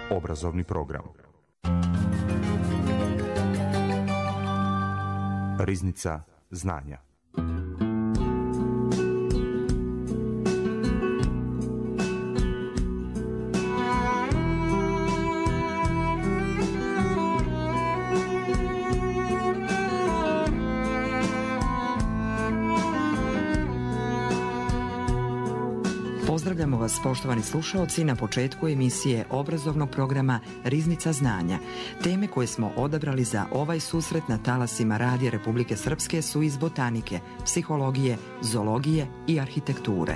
Obrazovni program. Riznica znanja. Pozdravljamo vas, poštovani slušaoci, na početku emisije obrazovnog programa Riznica znanja. Teme koje smo odabrali za ovaj susret na talasima Radija Republike Srpske su iz botanike, psihologije, zoologije i arhitekture.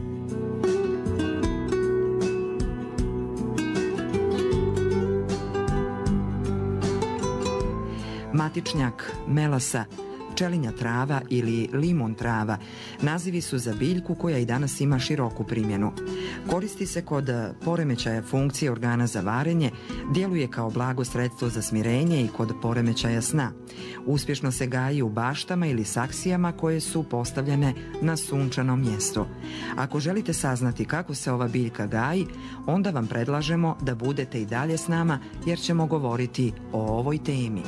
Matičnjak, melasa, pčelinja trava ili limun trava nazivi su za biljku koja i danas ima široku primjenu. Koristi se kod poremećaja funkcije organa za varenje, djeluje kao blago sredstvo za smirenje i kod poremećaja sna. Uspješno se gaji u baštama ili saksijama koje su postavljene na sunčanom mjestu. Ako želite saznati kako se ova biljka gaji, onda vam predlažemo da budete i dalje s nama jer ćemo govoriti o ovoj temi.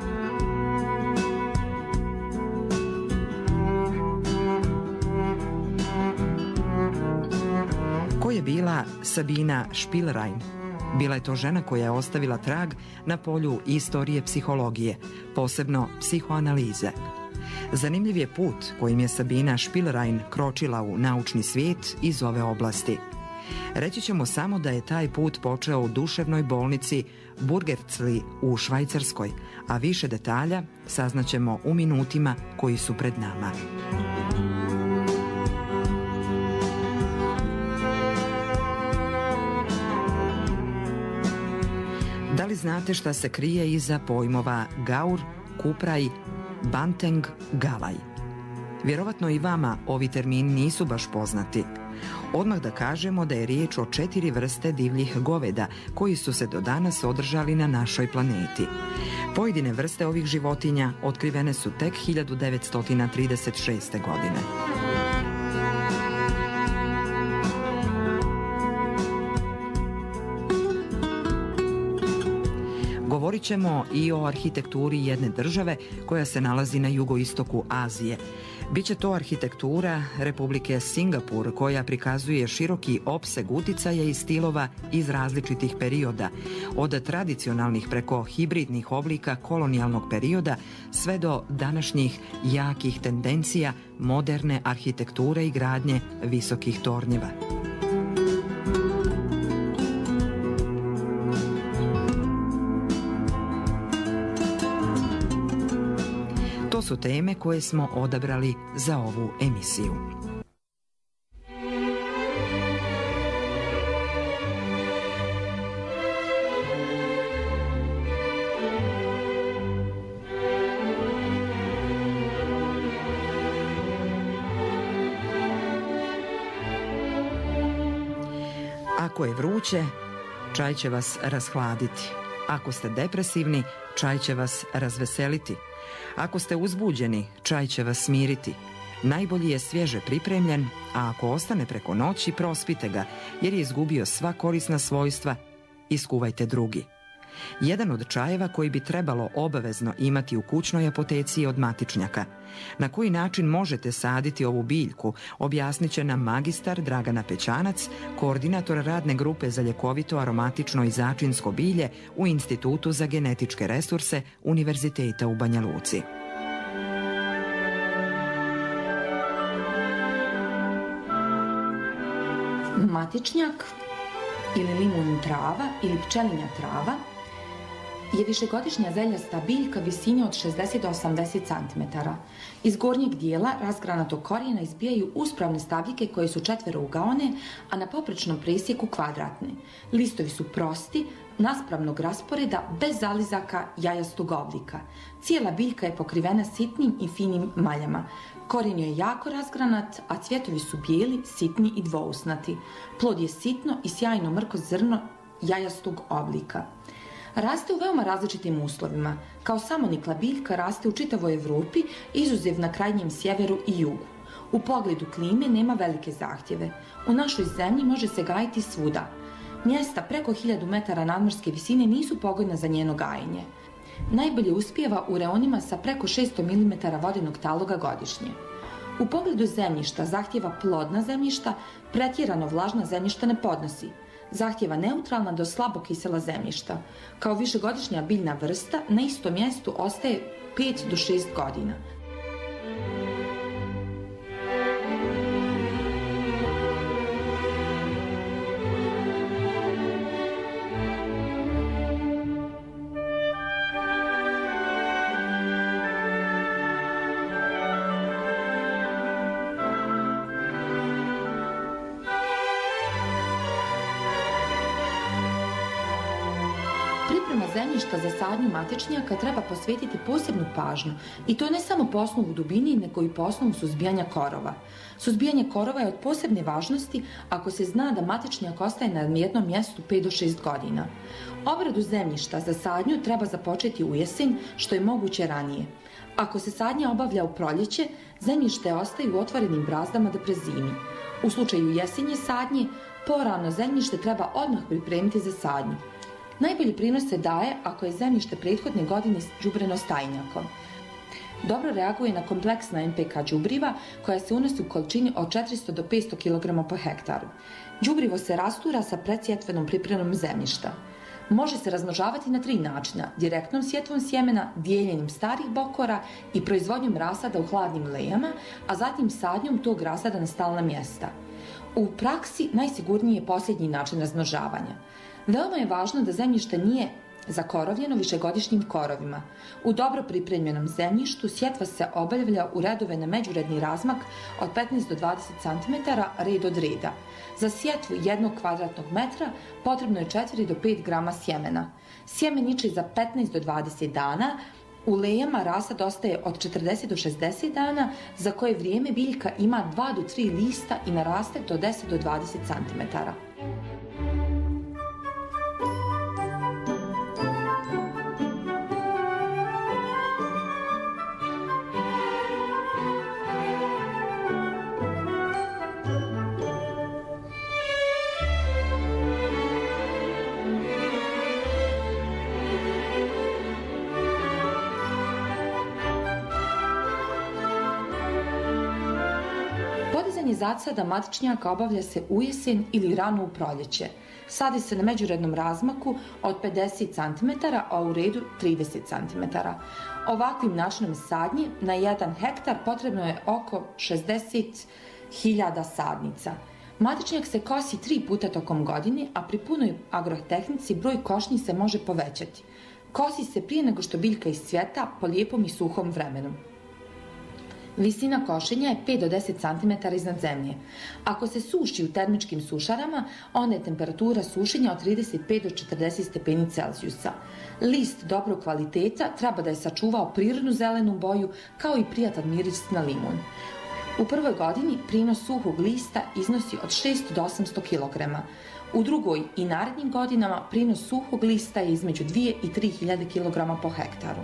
Ko je bila Sabina Spielrein? Bila je to žena koja je ostavila trag na polju istorije psihologije, posebno psihoanalize. Zanimljiv je put kojim je Sabina Spielrein kročila u naučni svijet iz ove oblasti. Reći ćemo samo da je taj put počeo u duševnoj bolnici Burgertzli u Švajcarskoj, a više detalja saznaćemo u minutima koji su pred nama. Da li znate šta se krije iza pojmova gaur, kupraj, banteng, galaj? Vjerovatno i vama ovi termini nisu baš poznati. Odmah da kažemo da je riječ o 4 vrste divljih goveda koji su se do danas održali na našoj planeti. Pojedine vrste ovih životinja otkrivene su tek 1936. godine. Govorit ćemo i o arhitekturi jedne države koja se nalazi na jugoistoku Azije. Biće to arhitektura Republike Singapur koja prikazuje široki opseg uticaja i stilova iz različitih perioda, od tradicionalnih preko hibridnih oblika kolonijalnog perioda sve do današnjih jakih tendencija moderne arhitekture i gradnje visokih tornjeva. To su teme koje smo odabrali za ovu emisiju. Ako je vruće, čaj će vas rashladiti. Ako ste depresivni, čaj će vas razveseliti. Ako ste uzbuđeni, čaj će vas smiriti. Najbolji je svježe pripremljen, a ako ostane preko noći, prospite ga, jer je izgubio sva korisna svojstva, iskuvajte drugi. Jedan od čajeva koji bi trebalo obavezno imati u kućnoj apoteci je od matičnjaka. Na koji način možete saditi ovu biljku, objasnit će nam magistar Dragana Pećanac, koordinator radne grupe za ljekovito, aromatično i začinsko bilje u Institutu za genetičke resurse Univerziteta u Banja Luci. Matičnjak ili limun trava ili pčelinja trava je višegodišnja zeljasta biljka visine od 60 do 80 cm. Iz gornjeg dijela razgranatog korijena izbijaju uspravne stabljike koje su četverougaone, a na poprečnom presjeku kvadratne. Listovi su prosti, naspravnog rasporeda, bez zalizaka, jajastog oblika. Cijela biljka je pokrivena sitnim i finim maljama. Korijen je jako razgranat, a cvjetovi su bijeli, sitni i dvousnati. Plod je sitno i sjajno mrko zrno jajastog oblika. Raste u veoma različitim uslovima. Kao samonikla biljka raste u čitavoj Evropi, izuzev na krajnjem sjeveru i jugu. U pogledu klime nema velike zahtjeve. U našoj zemlji može se gajiti svuda. Mjesta preko 1000 metara nadmorske visine nisu pogodna za njeno gajenje. Najbolje uspijeva u reonima sa preko 600 mm vodenog taloga godišnje. U pogledu zemljišta zahtjeva plodna zemljišta, pretjerano vlažna zemljišta ne podnosi. Zahtjeva neutralna do slabo kisela zemljišta. Kao višegodišnja biljna vrsta na istom mjestu ostaje 5 do 6 godina. Priprema zemljišta za sadnju matičnjaka treba posvetiti posebnu pažnju i to ne samo po osnovu dubini, nego i po osnovu suzbijanja korova. Suzbijanje korova je od posebne važnosti ako se zna da matičnjak ostaje na jednom mjestu 5 do 6 godina. Obradu zemljišta za sadnju treba započeti u jesen, što je moguće ranije. Ako se sadnja obavlja u proljeće, zemljište ostaje u otvorenim brazdama da prezimi. U slučaju jesenje sadnje, porano zemljište treba odmah pripremiti za sadnju. Najbolji prinos se daje ako je zemljište prethodne godine đubreno stajnjakom. Dobro reaguje na kompleksna NPK đubriva koja se unosi u količini od 400 do 500 kg po hektaru. Đubrivo se rastura sa predsjetvenom pripremom zemljišta. Može se razmnožavati na 3 načina: direktnom sjetvom sjemena, dijeljenjem starih bokora i proizvodnjom rasada u hladnim lejama, a zatim sadnjom tog rasada na stalna mjesta. U praksi najsigurniji je posljednji način razmnožavanja. Veoma je važno da zemljište nije zakorovljeno višegodišnjim korovima. U dobro pripremljenom zemljištu sjetva se obavlja u redove na međuredni razmak od 15 do 20 cm red od reda. Za sjetvu 1 kvadratnog metra potrebno je 4 do 5 grama sjemena. Sjeme niče za 15 do 20 dana, u lejama rasad ostaje od 40 do 60 dana, za koje vrijeme biljka ima 2 do 3 lista i naraste do 10 do 20 cm. Podizanje zadsada matičnjaka obavlja se u jesen ili rano u proljeće. Sadi se na međurednom razmaku od 50 cm, a u redu 30 cm. Ovakvim načinom sadnje na 1 hektar potrebno je oko 60.000 sadnica. Matičnjak se kosi 3 puta tokom godine, a pri punoj agrotehnici broj košnji se može povećati. Kosi se prije nego što biljka iscvjeta po lijepom i suhom vremenu. Visina košenja je 5 do 10 cm iznad zemlje. Ako se suši u termičkim sušarama, onda je temperatura sušenja od 35 do 40 stepeni Celzijusa. List dobrog kvaliteta treba da je sačuvao prirodnu zelenu boju, kao i prijatan miris na limun. U prvoj godini prinos suhog lista iznosi od 600 do 800 kg. U drugoj i narednim godinama prinos suhog lista je između 2 i 3.000 kg po hektaru.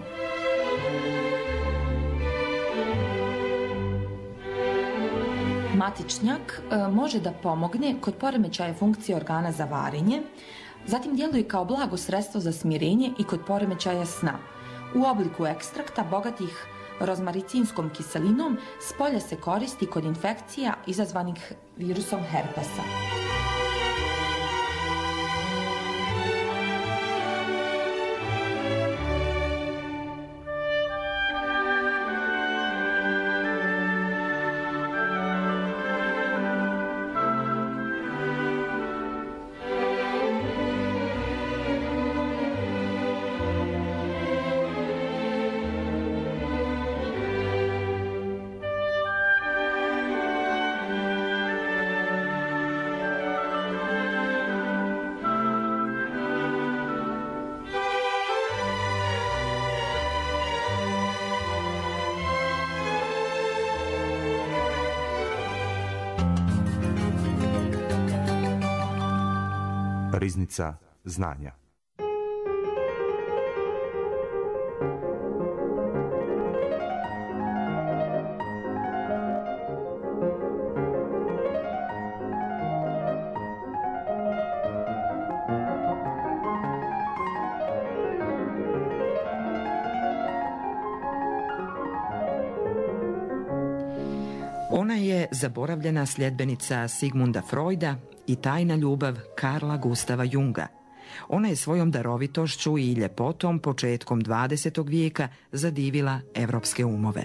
Matičnjak može da pomogne kod poremećaja funkcije organa za varenje, zatim djeluje kao blago sredstvo za smirenje i kod poremećaja sna. U obliku ekstrakta bogatih rozmaricinskom kiselinom s polja se koristi kod infekcija izazvanih virusom herpesa. Riznica znanja. Ona je zaboravljena sljedbenica Sigmunda Freuda i tajna ljubav Karla Gustava Junga. Ona je svojom darovitošću i ljepotom početkom 20. vijeka zadivila evropske umove.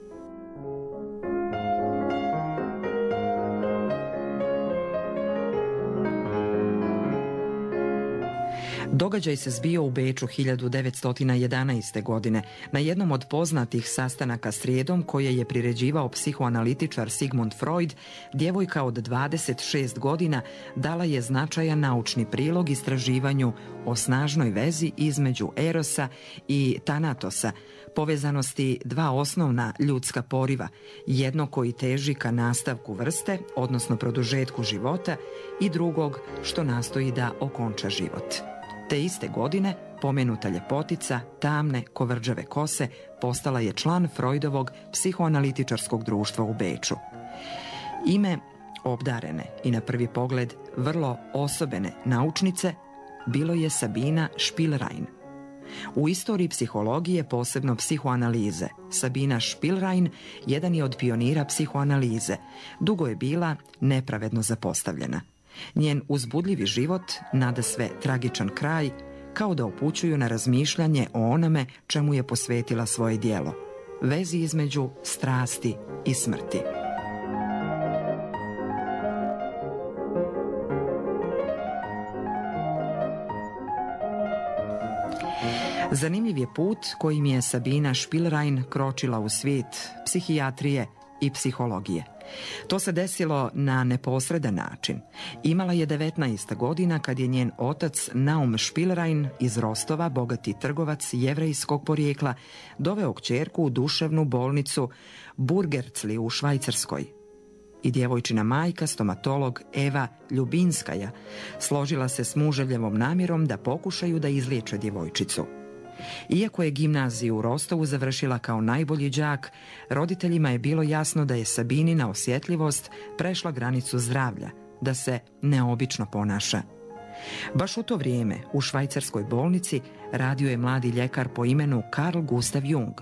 Događaj se zbio u Beču 1911. godine na jednom od poznatih sastanaka srijedom koje je priređivao psihoanalitičar Sigmund Freud. Djevojka od 26 godina dala je značajan naučni prilog istraživanju o snažnoj vezi između Erosa i Tanatosa, povezanosti dva osnovna ljudska poriva, jedno koji teži ka nastavku vrste, odnosno produžetku života, i drugog što nastoji da okonča život. Te iste godine pomenuta ljepotica, tamne, kovrđave kose, postala je član Freudovog psihoanalitičarskog društva u Beču. Ime obdarene i na prvi pogled vrlo osobene naučnice bilo je Sabina Spielrein. U istoriji psihologije, posebno psihoanalize, Sabina Spielrein jedan je od pionira psihoanalize. Dugo je bila nepravedno zapostavljena. Njen uzbudljivi život, nadasve tragičan kraj, kao da upućuju na razmišljanje o onome čemu je posvetila svoje djelo, vezi između strasti i smrti. Zanimljiv je put kojim je Sabina Spielrein kročila u svijet psihijatrije i psihologije. To se desilo na neposredan način. Imala je 19 godina kad je njen otac Naum Spielrein iz Rostova, bogati trgovac jevrejskog porijekla, doveo kćerku u duševnu bolnicu Burgercli u Švajcarskoj. I djevojčina majka, stomatolog Eva Ljubinskaja, složila se s muževljevom namjerom da pokušaju da izliječe djevojčicu. Iako je gimnaziju u Rostovu završila kao najbolji đak, roditeljima je bilo jasno da je Sabinina osjetljivost prešla granicu zdravlja, da se neobično ponaša. Baš u to vrijeme u švajcarskoj bolnici radio je mladi ljekar po imenu Karl Gustav Jung.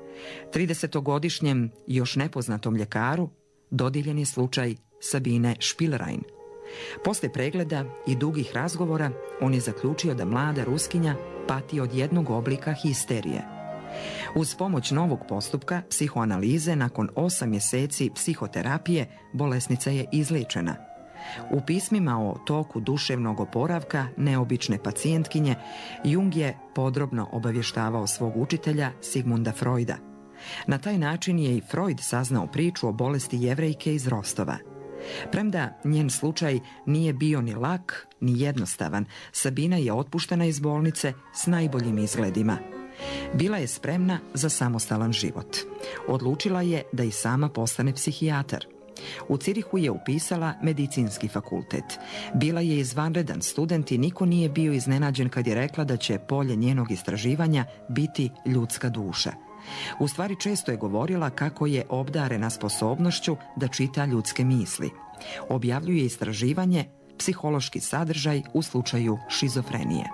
30-godišnjem još nepoznatom ljekaru dodijeljen je slučaj Sabine Spielrein. Poslije pregleda i dugih razgovora on je zaključio da mlada Ruskinja pati od jednog oblika histerije. Uz pomoć novog postupka psihoanalize, nakon 8 mjeseci psihoterapije, bolesnica je izliječena. U pismima o toku duševnog oporavka neobične pacijentkinje Jung je podrobno obavještavao svog učitelja Sigmunda Freuda. Na taj način je i Freud saznao priču o bolesti Jevrejke iz Rostova. Premda njen slučaj nije bio ni lak, ni jednostavan, Sabina je otpuštena iz bolnice s najboljim izgledima. Bila je spremna za samostalan život. Odlučila je da i sama postane psihijatar. U Cirihu je upisala medicinski fakultet. Bila je izvanredan student i niko nije bio iznenađen kad je rekla da će polje njenog istraživanja biti ljudska duša. U stvari često je govorila kako je obdarena sposobnošću da čita ljudske misli. Objavljuje istraživanje psihološki sadržaj u slučaju šizofrenije.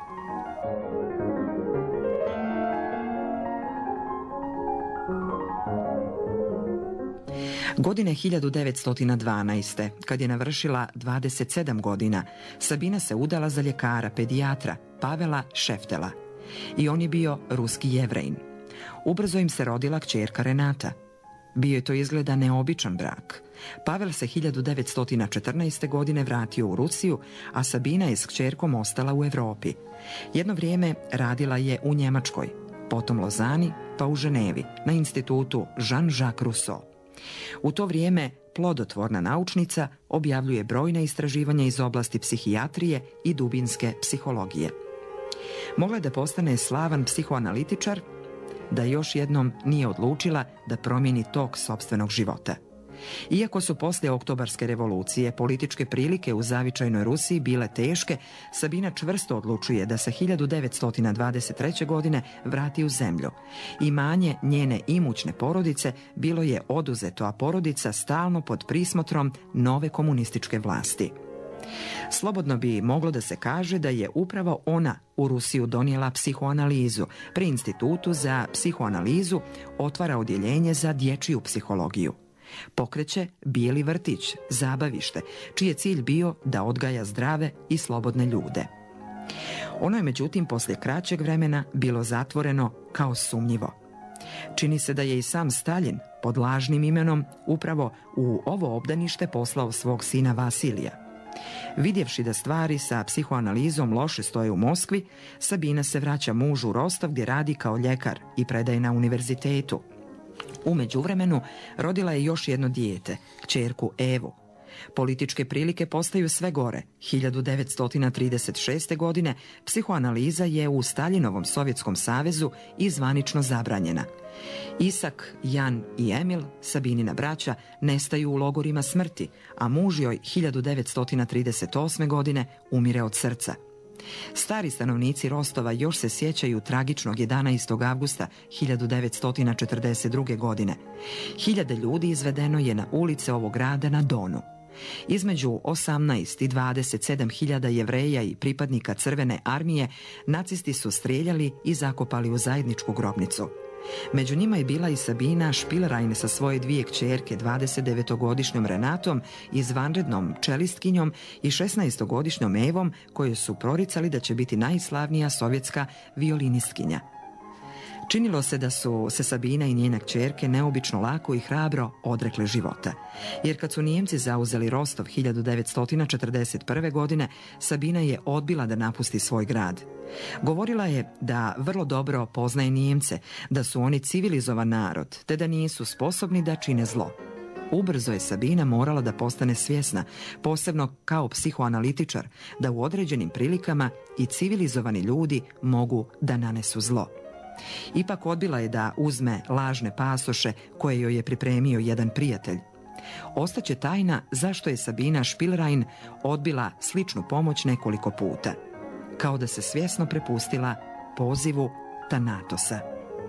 Godine 1912. kad je navršila 27 godina, Sabina se udala za ljekara, pedijatra Pavela Šeftela. I on je bio ruski Jevrejin. Ubrzo im se rodila kćerka Renata. Bio je to izgleda neobičan brak. Pavel se 1914. godine vratio u Rusiju, a Sabina je s kćerkom ostala u Europi. Jedno vrijeme radila je u Njemačkoj, potom Lozani, pa u Ženevi, na institutu Jean-Jacques Rousseau. U to vrijeme plodotvorna naučnica objavljuje brojna istraživanja iz oblasti psihijatrije i dubinske psihologije. Mogla je da postane slavan psihoanalitičar, da još jednom nije odlučila da promijeni tok sopstvenog života. Iako su poslije Oktobarske revolucije političke prilike u zavičajnoj Rusiji bile teške, Sabina čvrsto odlučuje da se 1923. godine vrati u zemlju. Imanje njene imućne porodice bilo je oduzeto, a porodica stalno pod prismotrom nove komunističke vlasti. Slobodno bi moglo da se kaže da je upravo ona u Rusiju donijela psihoanalizu. Pri Institutu za psihoanalizu otvara odjeljenje za dječju psihologiju. Pokreće Bijeli vrtić, zabavište, čiji je cilj bio da odgaja zdrave i slobodne ljude. Ono je međutim poslije kraćeg vremena bilo zatvoreno kao sumnjivo. Čini se da je i sam Staljin pod lažnim imenom upravo u ovo obdanište poslao svog sina Vasilija. Vidjevši da stvari sa psihoanalizom loše stoje u Moskvi, Sabina se vraća mužu u Rostov gdje radi kao ljekar i predaje na univerzitetu. U međuvremenu rodila je još jedno dijete, kćerku Evu. Političke prilike postaju sve gore. 1936. godine psihoanaliza je u Staljinovom Sovjetskom savezu i zvanično zabranjena. Isak, Jan i Emil, Sabinina braća, nestaju u logorima smrti, a muž joj 1938. godine umire od srca. Stari stanovnici Rostova još se sjećaju tragičnog 11. avgusta 1942. godine. Hiljade ljudi izvedeno je na ulice ovog grada na Donu. Između 18 i 27 hiljada Jevreja i pripadnika Crvene armije nacisti su strijeljali i zakopali u zajedničku grobnicu. Među njima je bila i Sabina Spielrein sa svoje dvije kćerke, 29-godišnjom Renatom, izvanrednom čelistkinjom i 16-godišnjom Evom, koje su proricali da će biti najslavnija sovjetska violinistkinja. Činilo se da su se Sabina i njena kćerke neobično lako i hrabro odrekle života. Jer kad su Nijemci zauzeli Rostov 1941. godine, Sabina je odbila da napusti svoj grad. Govorila je da vrlo dobro poznaje Nijemce, da su oni civilizovan narod, te da nisu sposobni da čine zlo. Ubrzo je Sabina morala da postane svjesna, posebno kao psihoanalitičar, da u određenim prilikama i civilizovani ljudi mogu da nanesu zlo. Ipak odbila je da uzme lažne pasoše koje joj je pripremio jedan prijatelj. Ostaće tajna zašto je Sabina Spielrein odbila sličnu pomoć nekoliko puta, kao da se svjesno prepustila pozivu Tanatosa.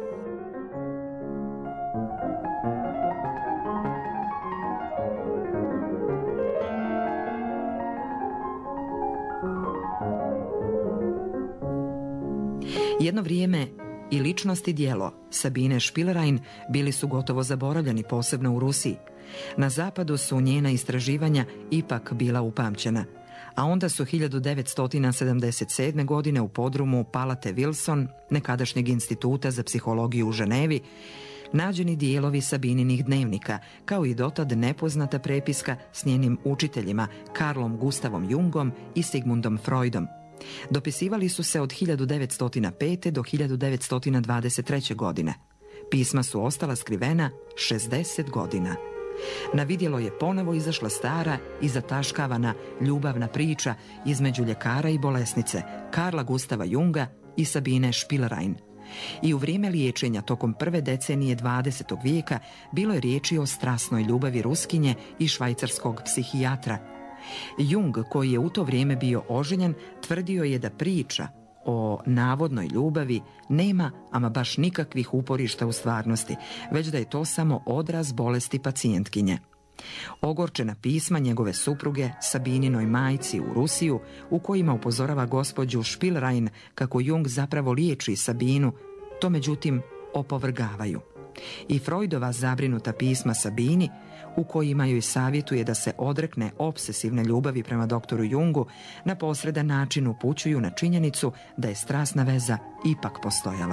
Jedno vrijeme i ličnost i djelo Sabine Spielrein bili su gotovo zaboravljeni, posebno u Rusiji. Na zapadu su njena istraživanja ipak bila upamćena, a onda su 1977. godine u podrumu Palate Wilson, nekadašnjeg instituta za psihologiju u Ženevi, nađeni dijelovi Sabininih dnevnika, kao i dotad nepoznata prepiska s njenim učiteljima Carlom Gustavom Jungom i Sigmundom Freudom. Dopisivali su se od 1905. do 1923. godine. Pisma su ostala skrivena 60 godina. Na vidjelo je ponovo izašla stara i zataškavana ljubavna priča između ljekara i bolesnice, Carla Gustava Junga i Sabine Spielrein. I u vrijeme liječenja tokom prve decenije 20. vijeka bilo je riječi o strasnoj ljubavi Ruskinje i švajcarskog psihijatra. Jung, koji je u to vrijeme bio oženjen, tvrdio je da priča o navodnoj ljubavi nema ama baš nikakvih uporišta u stvarnosti, već da je to samo odraz bolesti pacijentkinje. Ogorčena pisma njegove supruge Sabininoj majci u Rusiju, u kojima upozorava gospođu Spielrein kako Jung zapravo liječi Sabinu, to međutim opovrgavaju. I Freudova zabrinuta pisma Sabini, u kojima joj savjetuje da se odrekne obsesivne ljubavi prema doktoru Jungu, na posredan način upućuju na činjenicu da je strasna veza ipak postojala.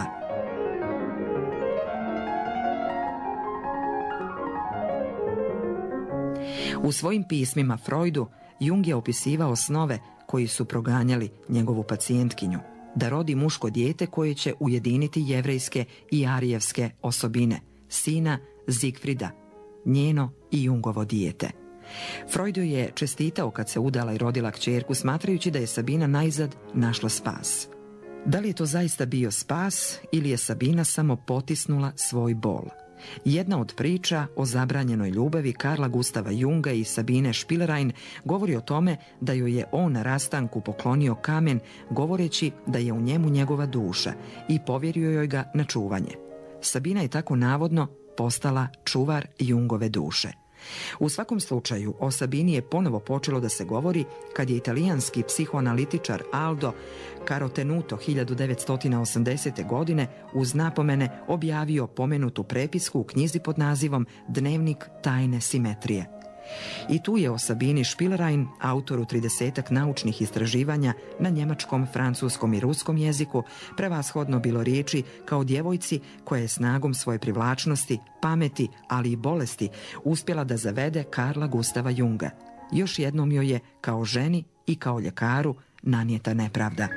U svojim pismima Freudu Jung je opisivao snove koji su proganjali njegovu pacijentkinju, da rodi muško dijete koje će ujediniti jevrejske i arijevske osobine, sina Zigfrida, njeno i Jungovo dijete. Freudu je čestitao kad se udala i rodila kćerku, smatrajući da je Sabina najzad našla spas. Da li je to zaista bio spas ili je Sabina samo potisnula svoj bol? Jedna od priča o zabranjenoj ljubavi Carla Gustava Junga i Sabine Spielrein govori o tome da joj je on na rastanku poklonio kamen, govoreći da je u njemu njegova duša, i povjerio joj ga na čuvanje. Sabina je tako navodno postala čuvar Jungove duše. U svakom slučaju, o Sabini je ponovo počelo da se govori kad je italijanski psihoanalitičar Aldo Carotenuto 1980. godine uz napomene objavio pomenutu prepisku u knjizi pod nazivom Dnevnik tajne simetrije. I tu je o Sabini Spielrein, autoru 30-ak naučnih istraživanja na njemačkom, francuskom i ruskom jeziku, prevashodno bilo riječi kao djevojci koja je snagom svoje privlačnosti, pameti, ali i bolesti uspjela da zavede Karla Gustava Junga. Još jednom joj je, kao ženi i kao ljekaru, nanijeta nepravda.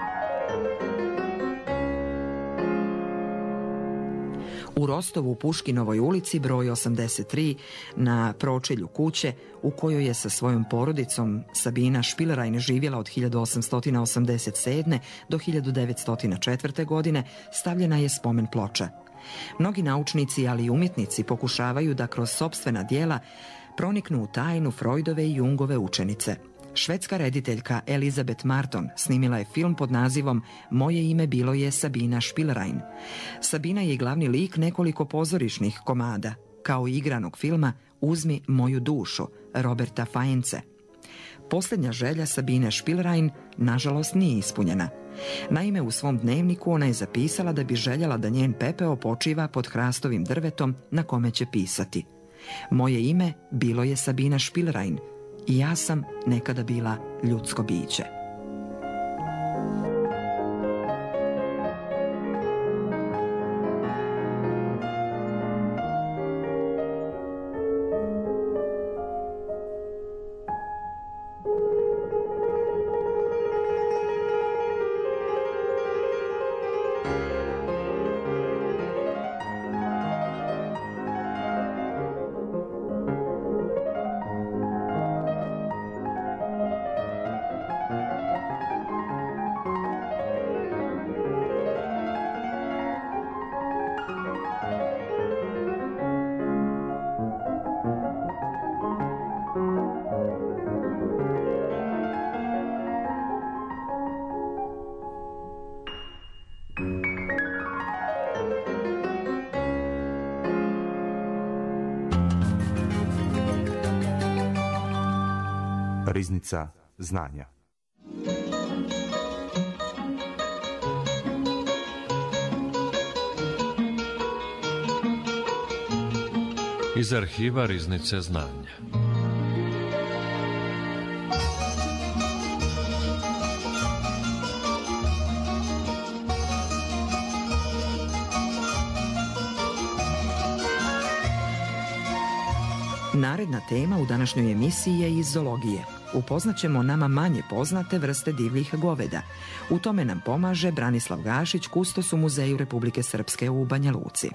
U Rostovu u Puškinovoj ulici broj 83 na pročelju kuće u kojoj je sa svojom porodicom Sabina Spielrein živjela od 1887. do 1904. godine stavljena je spomen ploča. Mnogi naučnici, ali i umjetnici pokušavaju da kroz sopstvena djela proniknu u tajnu Freudove i Jungove učenice. Švedska rediteljka Elizabeth Marton snimila je film pod nazivom Moje ime bilo je Sabina Spielrein. Sabina je glavni lik nekoliko pozorišnih komada, kao i igranog filma Uzmi moju dušu, Roberta Faenze. Posljednja želja Sabine Spielrein, nažalost, nije ispunjena. Naime, u svom dnevniku ona je zapisala da bi željela da njen pepeo počiva pod hrastovim drvetom na kome će pisati: Moje ime bilo je Sabina Spielrein i ja sam nekada bila ljudsko biće. Riznica znanja. Iz arhiva Riznice znanja. Naredna tema u današnjoj emisiji je iz zoologije. Upoznaćemo nama manje poznate vrste divljih goveda. U tome nam pomaže Branislav Gašić, kustos u Muzeju Republike Srpske u Banja Luci.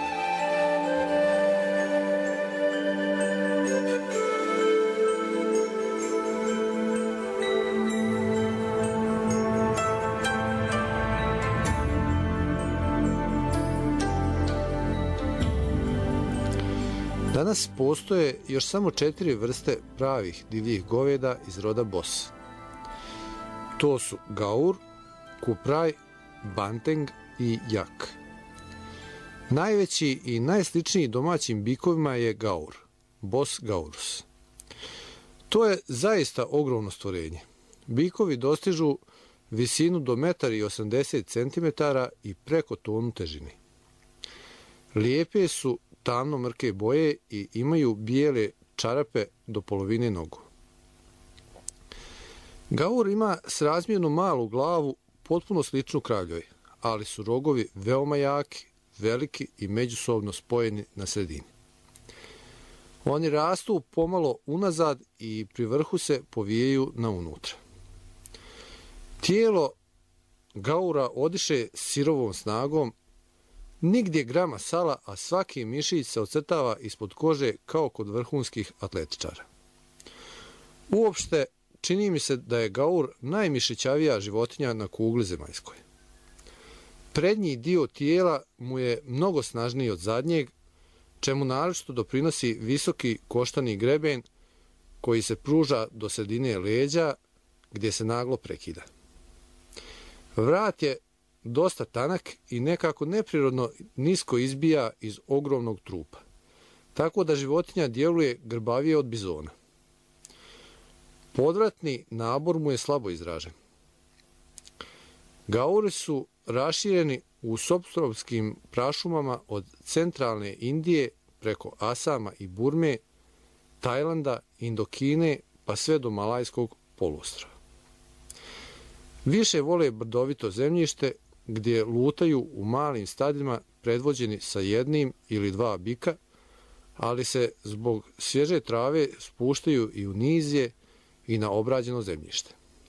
Danas postoje još samo 4 vrste pravih divljih goveda iz roda Bos. To su gaur, kupraj, banteng i jak. Najveći i najsličniji domaćim bikovima je gaur, Bos gaurus. To je zaista ogromno stvorenje. Bikovi dostižu visinu do 1,80 cm i preko tonu težine. Lijepe su tamno mrke boje i imaju bijele čarape do polovine nogu. Gaur ima srazmjerno malu glavu, potpuno sličnu kravljoj, ali su rogovi veoma jaki, veliki i međusobno spojeni na sredini. Oni rastu pomalo unazad i pri vrhu se povijaju na unutra. Tijelo gaura odiše sirovom snagom, nigdje grama sala, a svaki mišić se ocrtava ispod kože kao kod vrhunskih atletičara. Uopšte, čini mi se da je gaur najmišićavija životinja na kugli zemaljskoj. Prednji dio tijela mu je mnogo snažniji od zadnjeg, čemu naročito doprinosi visoki koštani greben koji se pruža do sredine leđa gdje se naglo prekida. Vrat je dosta tanak i nekako neprirodno nisko izbija iz ogromnog trupa. tako da životinja djeluje grbavije od bizona. Podvratni nabor mu je slabo izražen. Gauri su rašireni u suptropskim prašumama od centralne Indije preko Asama i Burme, Tajlanda, Indokine pa sve do Malajskog poluostrva. Više vole brdovito zemljište gdje lutaju u malim stadima predvođeni sa jednim ili dva bika, ali se zbog svježe trave spuštaju i u nizije i na obrađeno zemljište.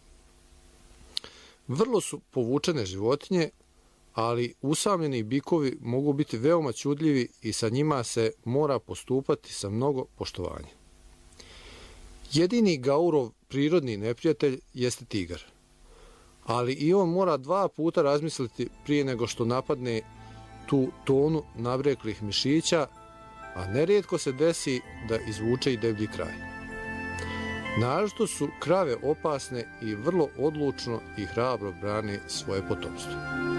Vrlo su povučene životinje, ali usamljeni bikovi mogu biti veoma čudljivi i sa njima se mora postupati sa mnogo poštovanja. Jedini Gaurov prirodni neprijatelj jeste tigar, ali i on mora 2 puta razmisliti prije nego što napadne tu tonu nabreklih mišića, a nerijetko se desi da izvuče i deblji kraj. Naročito su krave opasne i vrlo odlučno i hrabro brane svoje potomstvo.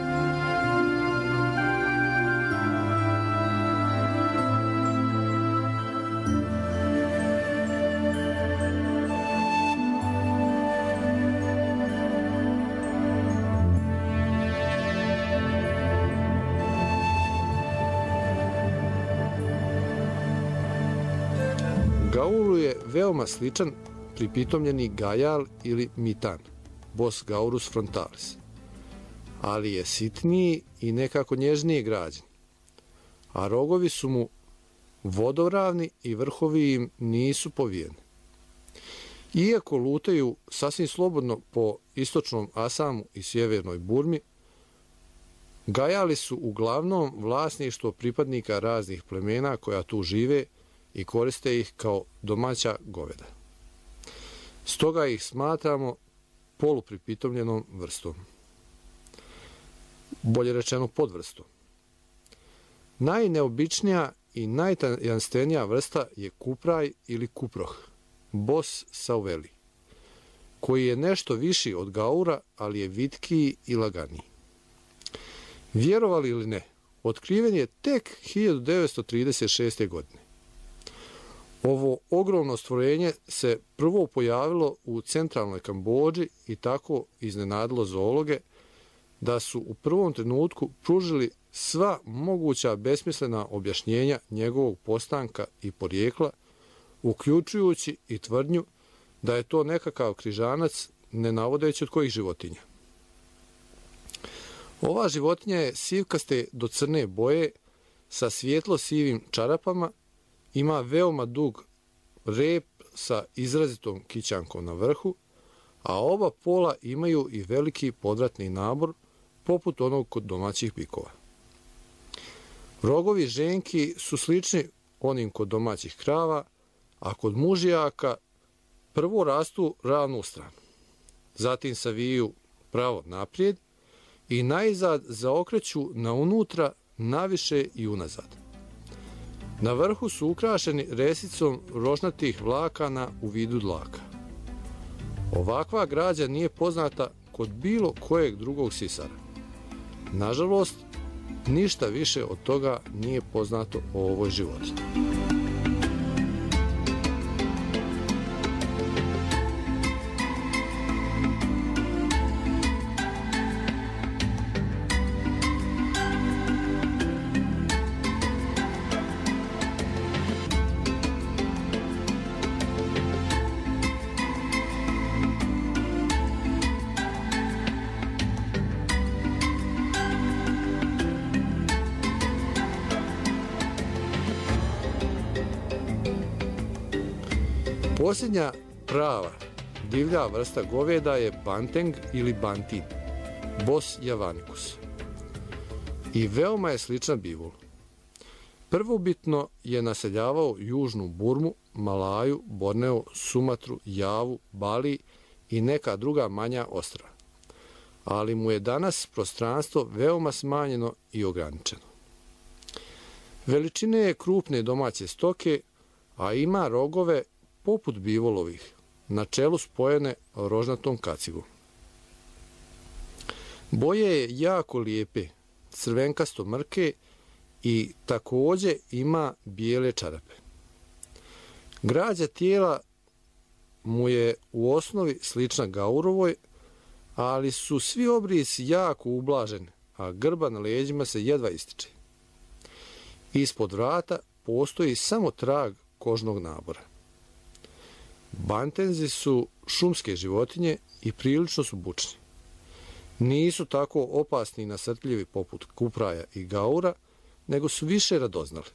Gauru je veoma sličan pripitomljeni gajal ili mitan, Bos gaurus frontalis, ali je sitniji i nekako nježnije građen, a rogovi su mu vodoravni i vrhovi im nisu povijeni. Iako lutaju sasvim slobodno po istočnom Asamu i sjevernoj Burmi, gajali su uglavnom vlasništvo pripadnika raznih plemena koja tu žive i koriste ih kao domaća goveda. Stoga ih smatramo polupripitomljenom vrstom. Bolje rečeno podvrstom. Najneobičnija i najtajanstvenija vrsta je kupraj ili kuproh, Bos sauveli, koji je nešto viši od gaura, ali je vitkiji i laganiji. Vjerovali ili ne, otkriven je tek 1936. godine. Ovo ogromno stvorenje se prvo pojavilo u centralnoj Kambodži i tako iznenadilo zoologe da su u prvom trenutku pružili sva moguća besmislena objašnjenja njegovog postanka i porijekla, uključujući i tvrdnju da je to nekakav križanac, ne navodeći od kojih životinja. Ova životinja je sivkaste do crne boje sa svijetlo sivim čarapama, ima veoma dug rep sa izrazitom kićankom na vrhu, a oba pola imaju i veliki podvratni nabor, poput onog kod domaćih bikova. Rogovi ženki su slični onim kod domaćih krava, a kod mužjaka prvo rastu ravno u stranu, zatim saviju pravo naprijed i najzad zaokreću na unutra, naviše i unazad. Na vrhu su ukrašeni resicom rožnatih vlakana u vidu dlaka. Ovakva građa nije poznata kod bilo kojeg drugog sisara. Nažalost, ništa više od toga nije poznato o ovoj životinji. Posljednja prava divlja vrsta goveda je banteng ili bantin, Bos javanicus, i veoma je slična bivolu. Prvobitno je naseljavao južnu Burmu, Malaju, Borneo, Sumatru, Javu, Bali i neka druga manja ostrva, ali mu je danas prostranstvo veoma smanjeno i ograničeno. Veličine je krupne domaće stoke, a ima rogove poput bivolovih, na čelu spojene rožnatom kacigom. Boje je jako lijepe, crvenkasto mrke i također ima bijele čarape. Građa tijela mu je u osnovi slična gaurovoj, ali su svi obrisi jako ublaženi, a grba na leđima se jedva ističe. Ispod vrata postoji samo trag kožnog nabora. Bantenzi su šumske životinje i prilično su bučni. Nisu tako opasni i nasrtljivi poput kupraja i gaura, nego su više radoznali.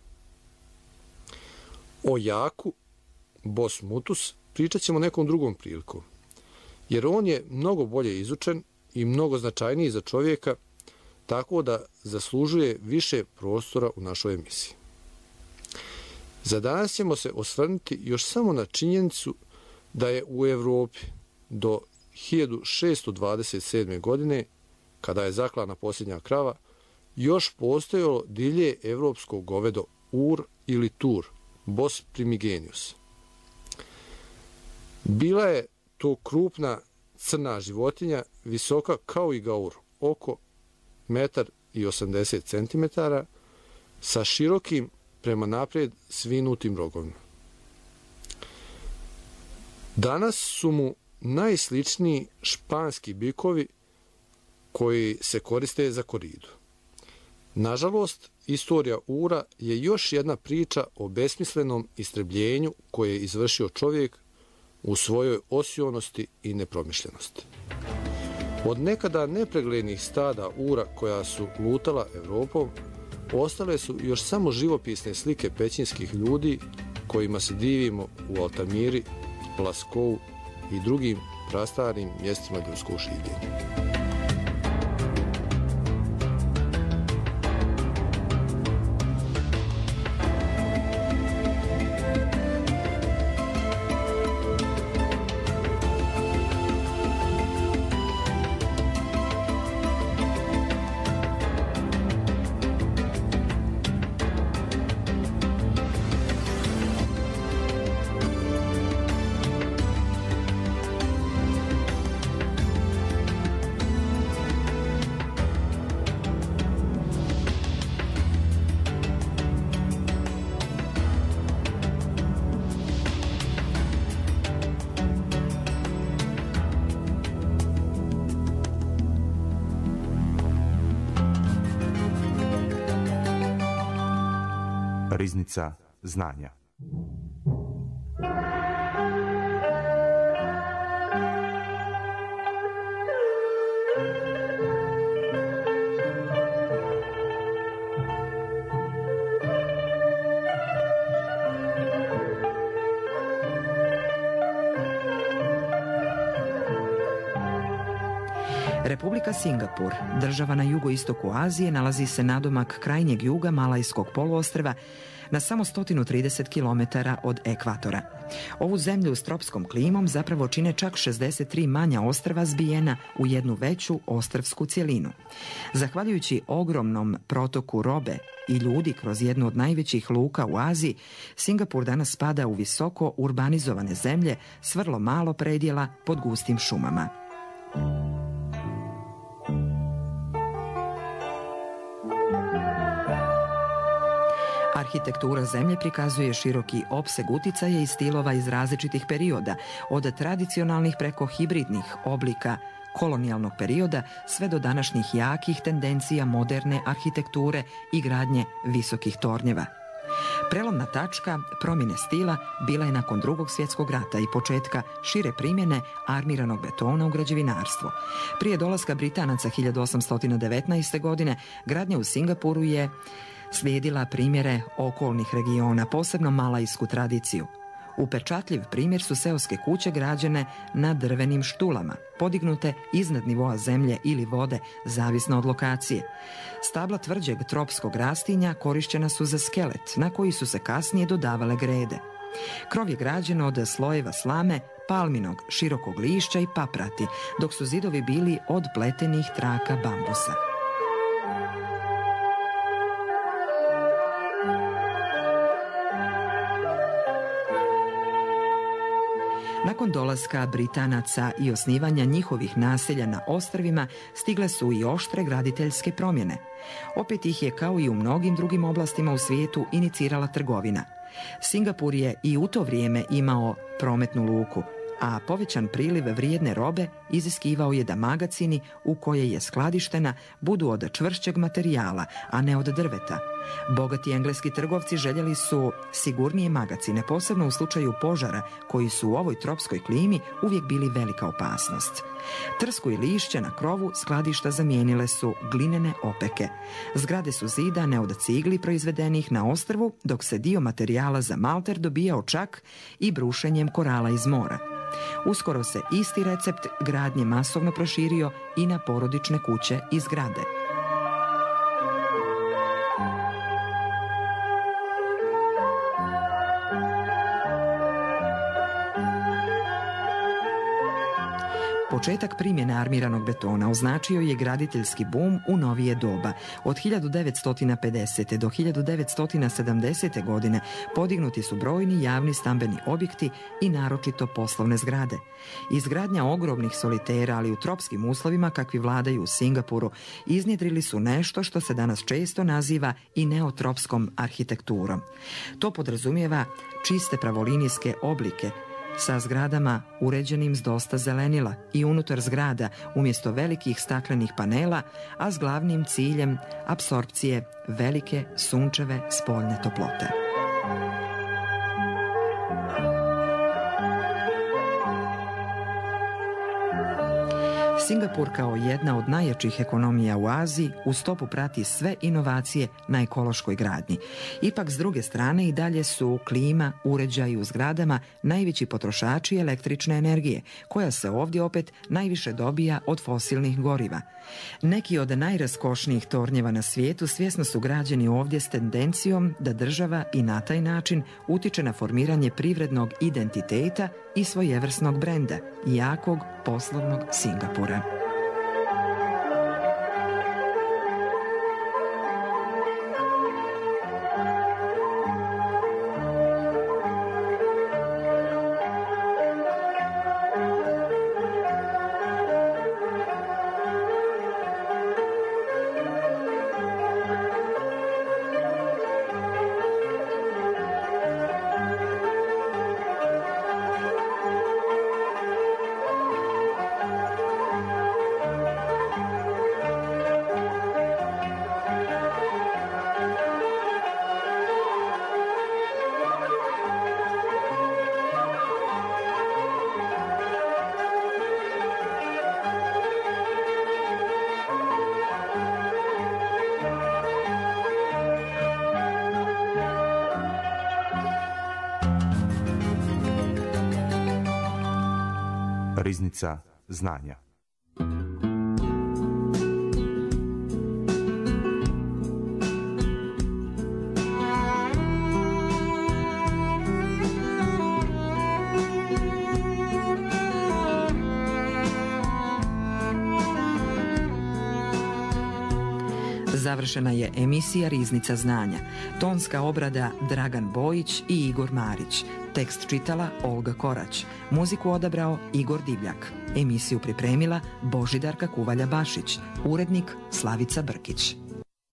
O jaku, Bos mutus, pričat ćemo nekom drugom prilikom, jer on je mnogo bolje izučen i mnogo značajniji za čovjeka, tako da zaslužuje više prostora u našoj emisiji. Za danas ćemo se osvrnuti još samo na činjenicu da je u Evropi do 1627. godine, kada je zaklana posljednja krava, još postojalo divlje evropsko govedo ur ili tur, Bos primigenius. Bila je to krupna crna životinja, visoka kao i gaur, oko 1,80 cm, sa širokim prema naprijed svinutim rogovima. Danas su mu najsličniji španski bikovi koji se koriste za koridu. Nažalost, istorija ura je još jedna priča o besmislenom istrebljenju koje je izvršio čovjek u svojoj osionosti i nepromišljenosti. Od nekada nepreglednih stada ura koja su lutala Evropom, ostale su još samo živopisne slike pećinskih ljudi kojima se divimo u Altamiri, Laskovu i drugim prastarim mjestima ljudskog življenja. Riznica znanja. Republika Singapur, država na jugoistoku Azije, nalazi se nadomak krajnjeg juga Malajskog poluostrva na samo 130 km od ekvatora. Ovu zemlju s tropskom klimom zapravo čine čak 63 manja ostrva zbijena u jednu veću ostrvsku cjelinu. Zahvaljujući ogromnom protoku robe i ljudi kroz jednu od najvećih luka u Aziji, Singapur danas spada u visoko urbanizovane zemlje s vrlo malo predjela pod gustim šumama. Arhitektura zemlje prikazuje široki opseg uticaja i stilova iz različitih perioda, od tradicionalnih preko hibridnih oblika kolonijalnog perioda sve do današnjih jakih tendencija moderne arhitekture i gradnje visokih tornjeva. Prelomna tačka promjene stila bila je nakon Drugog svjetskog rata i početka šire primjene armiranog betona u građevinarstvu. Prije dolaska Britanaca 1819. godine gradnja u Singapuru je slijedila primjere okolnih regiona, posebno malajsku tradiciju. Upečatljiv primjer su seoske kuće građene na drvenim štulama, podignute iznad nivoa zemlje ili vode, zavisno od lokacije. Stabla tvrđeg tropskog rastinja korišćena su za skelet, na koji su se kasnije dodavale grede. Krov je građen od slojeva slame, palminog, širokog lišća i paprati, dok su zidovi bili od pletenih traka bambusa. Nakon dolaska Britanaca i osnivanja njihovih naselja na ostrvima stigle su i oštre graditeljske promjene. Opet ih je, kao i u mnogim drugim oblastima u svijetu, inicirala trgovina. Singapur je i u to vrijeme imao prometnu luku, a povećan priliv vrijedne robe iziskivao je da magacini u koje je skladištena budu od čvršćeg materijala, a ne od drveta. Bogati engleski trgovci željeli su sigurnije magacine, posebno u slučaju požara, koji su u ovoj tropskoj klimi uvijek bili velika opasnost. Trsku i lišće na krovu skladišta zamijenile su glinene opeke. Zgrade su zidane od cigli proizvedenih na ostrvu, dok se dio materijala za malter dobijao čak i brušenjem korala iz mora. Uskoro se isti recept gradnje masovno proširio i na porodične kuće i zgrade. Početak primjene armiranog betona označio je graditeljski bum u novije doba. Od 1950. do 1970. godine podignuti su brojni javni stambeni objekti i naročito poslovne zgrade. Izgradnja ogromnih solitera, ali u tropskim uslovima kakvi vladaju u Singapuru, iznjedrili su nešto što se danas često naziva i neotropskom arhitekturom. To podrazumijeva čiste pravolinijske oblike, sa zgradama uređenim s dosta zelenila i unutar zgrada umjesto velikih staklenih panela, a s glavnim ciljem apsorpcije velike sunčeve spoljne toplote. Singapur kao jedna od najjačih ekonomija u Aziji u stopu prati sve inovacije na ekološkoj gradnji. Ipak, s druge strane, i dalje su klima, uređaji u zgradama najveći potrošači električne energije, koja se ovdje opet najviše dobija od fosilnih goriva. Neki od najraskošnijih tornjeva na svijetu svjesno su građeni ovdje s tendencijom da država i na taj način utiče na formiranje privrednog identiteta i svojevrsnog brenda, jakog poslovnog Singapura. Riznica znanja. Završena je emisija Riznica znanja. Tonska obrada Dragan Bojić i Igor Marić. Tekst čitala Olga Korać. Muziku odabrao Igor Divljak. Emisiju pripremila Božidarka Kuvalja Bašić. Urednik Slavica Brkić.